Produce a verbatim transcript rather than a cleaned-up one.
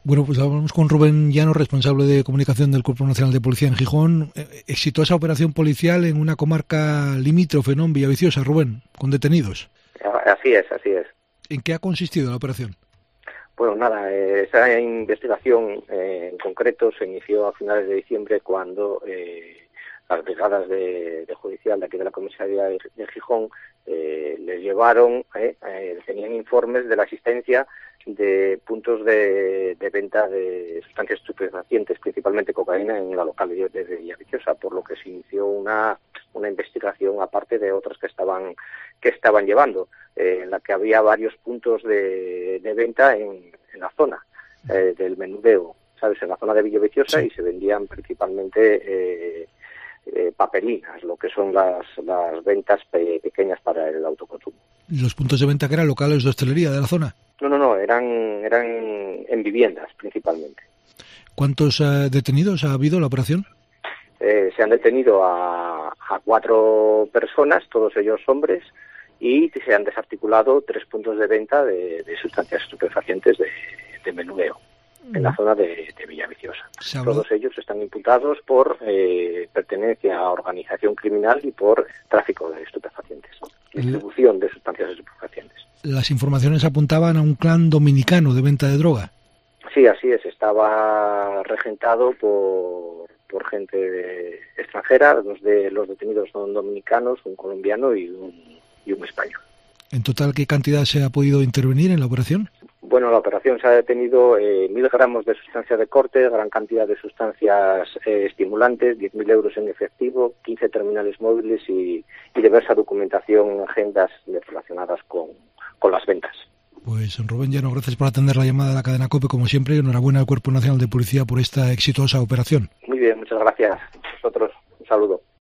Bueno, pues hablamos con Rubén Llano, responsable de comunicación del Cuerpo Nacional de Policía en Gijón. Eh, exitosa operación policial en una comarca limítrofe, ¿no?, en Villaviciosa, Rubén, con detenidos. Así es, así es. ¿En qué ha consistido la operación? Bueno, nada, eh, esa investigación eh, en concreto se inició a finales de diciembre cuando eh, las brigadas de, de judicial de aquí de la comisaría de, de Gijón eh, les llevaron, eh, eh, tenían informes de la existencia de puntos de, de venta de sustancias estupefacientes, principalmente cocaína, en la localidad de Villaviciosa, por lo que se inició una una investigación aparte de otras que estaban que estaban llevando, eh, en la que había varios puntos de, de venta en, en la zona eh, del menudeo, ¿sabes?, en la zona de Villaviciosa, sí. Y se vendían principalmente eh, eh, papelinas, lo que son las, las ventas pe- pequeñas para el autoconsumo. ¿Los puntos de venta que eran locales de hostelería de la zona? No, no, no, eran, eran en viviendas principalmente. ¿Cuántos uh, detenidos ha habido en la operación? Eh, se han detenido a, a cuatro personas, todos ellos hombres, y se han desarticulado tres puntos de venta de, de sustancias estupefacientes de, de menudeo en la zona de, de Villaviciosa. Todos ellos están imputados por eh, pertenencia a organización criminal y por tráfico de estupefacientes, distribución de sustancias estupefacientes. Las informaciones apuntaban a un clan dominicano de venta de droga. Sí, así es. Estaba regentado por, por gente de, extranjera. Los de los detenidos son dominicanos, un colombiano y un, y un español. ¿En total qué cantidad se ha podido intervenir en la operación? Bueno, la operación se ha detenido eh, mil gramos de sustancia de corte, gran cantidad de sustancias eh, estimulantes, diez mil euros en efectivo, quince terminales móviles y, y diversa documentación, agendas relacionadas con, con las ventas. Pues Rubén Llano, gracias por atender la llamada de la cadena COPE, como siempre, y enhorabuena al Cuerpo Nacional de Policía por esta exitosa operación. Muy bien, muchas gracias. A vosotros, un saludo.